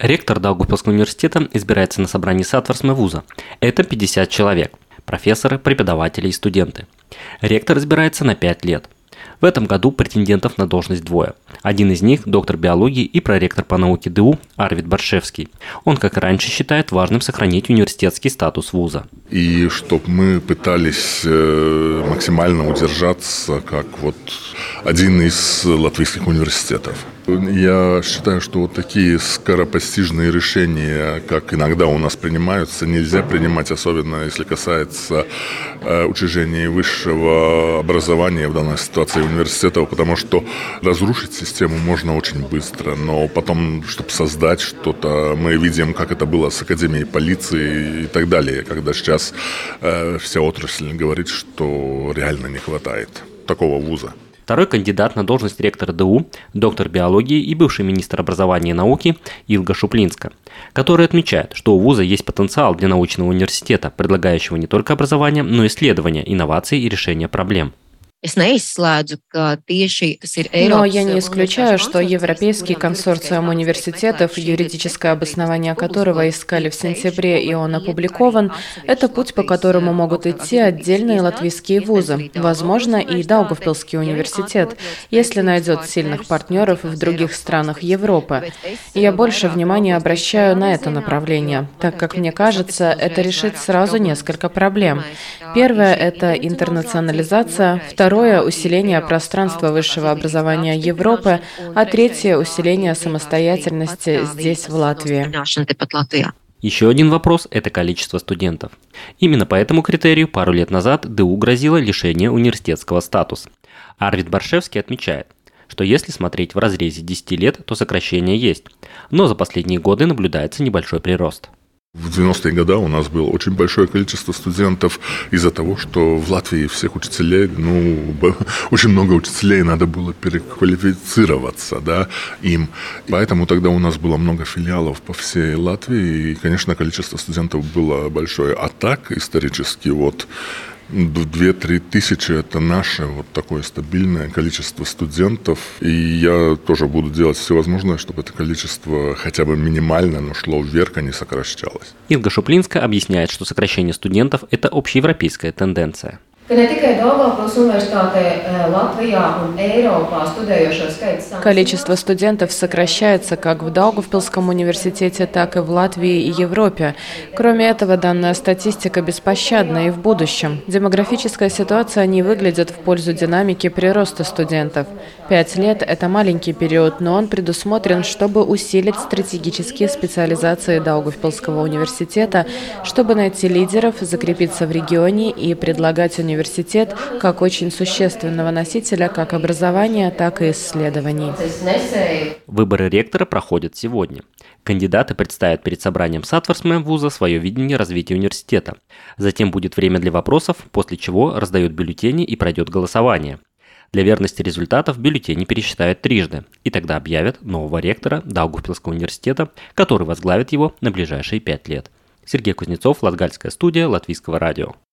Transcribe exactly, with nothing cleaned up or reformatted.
Ректор Даугавпилского университета избирается на собрании Сатварсмы вуза. Это пятьдесят человек – профессоры, преподаватели и студенты. Ректор избирается на пять лет. В этом году претендентов на должность двое. Один из них – доктор биологии и проректор по науке ДУ Арвид Баршевский. Он, как и раньше, считает важным сохранить университетский статус вуза. И чтобы мы пытались максимально удержаться, как вот один из латвийских университетов. Я считаю, что вот такие скоропостижные решения, как иногда у нас принимаются, нельзя принимать, особенно если касается э, учреждений высшего образования, в данной ситуации университетов, потому что разрушить систему можно очень быстро, но потом, чтобы создать что-то, мы видим, как это было с Академией полиции и так далее, когда сейчас э, вся отрасль говорит, что реально не хватает такого вуза. Второй кандидат на должность ректора ДУ, доктор биологии и бывший министр образования и науки Илга Шуплинска, который отмечает, что у вуза есть потенциал для научного университета, предлагающего не только образование, но и исследования, инновации и решения проблем. Но я не исключаю, что Европейский консорциум университетов, юридическое обоснование которого искали в сентябре, и он опубликован, это путь, по которому могут идти отдельные латвийские вузы, возможно, и Даугавпилский университет, если найдет сильных партнеров в других странах Европы. Я больше внимания обращаю на это направление, так как, мне кажется, это решит сразу несколько проблем. Первое – это интернационализация, второе Второе – усиление пространства высшего образования Европы, а третье – усиление самостоятельности здесь, в Латвии. Еще один вопрос – это количество студентов. Именно по этому критерию пару лет назад ДУ грозило лишение университетского статуса. Арвид Баршевский отмечает, что если смотреть в разрезе десяти лет, то сокращение есть, но за последние годы наблюдается небольшой прирост. В девяностые годы у нас было очень большое количество студентов из-за того, что в Латвии всех учителей, ну, очень много учителей, надо было переквалифицироваться, да, им. Поэтому тогда у нас было много филиалов по всей Латвии, и, конечно, количество студентов было большое. А так, исторически, вот, две-три тысячи – это наше вот такое стабильное количество студентов. И я тоже буду делать все возможное, чтобы это количество хотя бы минимально, но шло вверх, а не сокращалось. Илга Шуплинска объясняет, что сокращение студентов – это общеевропейская тенденция. Количество студентов сокращается как в Даугавпилском университете, так и в Латвии и Европе. Кроме этого, данная статистика беспощадна и в будущем. Демографическая ситуация не выглядит в пользу динамики прироста студентов. Пять лет – это маленький период, но он предусмотрен, чтобы усилить стратегические специализации Даугавпилского университета, чтобы найти лидеров, закрепиться в регионе и предлагать университет университет как очень существенного носителя как образования, так и исследований. Выборы ректора проходят сегодня. Кандидаты представят перед собранием Сатварсмы вуза свое видение развития университета. Затем будет время для вопросов, после чего раздают бюллетени и пройдет голосование. Для верности результатов бюллетени пересчитают трижды, и тогда объявят нового ректора Даугавпилского университета, который возглавит его на ближайшие пять лет. Сергей Кузнецов, Латгальская студия Латвийского радио.